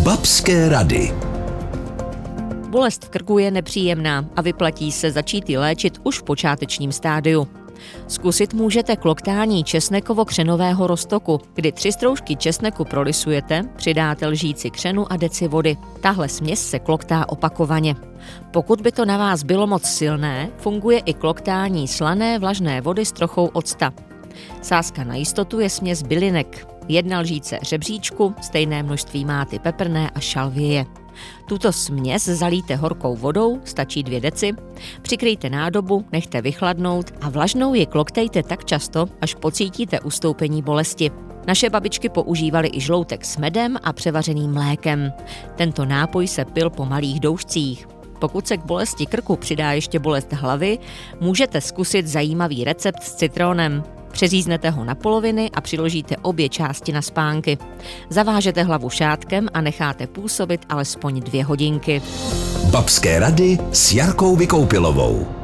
Babské rady. Bolest v krku je nepříjemná a vyplatí se začít ji léčit už v počátečním stádiu. Zkusit můžete kloktání česnekovo-křenového roztoku, kdy 3 stroužky česneku prolisujete, přidáte lžíci křenu a deci vody. Tahle směs se kloktá opakovaně. Pokud by to na vás bylo moc silné, funguje i kloktání slané vlažné vody s trochou octa. Sázka na jistotu je směs bylinek. 1 lžíce řebříčku, stejné množství máty peprné a šalvěje. Tuto směs zalijte horkou vodou, stačí 2 deci, přikryjte nádobu, nechte vychladnout a vlažnou ji kloktejte tak často, až pocítíte ustoupení bolesti. Naše babičky používaly i žloutek s medem a převařeným mlékem. Tento nápoj se pil po malých doušcích. Pokud se k bolesti krku přidá ještě bolest hlavy, můžete zkusit zajímavý recept s citronem. Přeříznete ho na poloviny a přiložíte obě části na spánky. Zavážete hlavu šátkem a necháte působit alespoň 2 hodinky. Babské rady s Jarkou Vykoupilovou.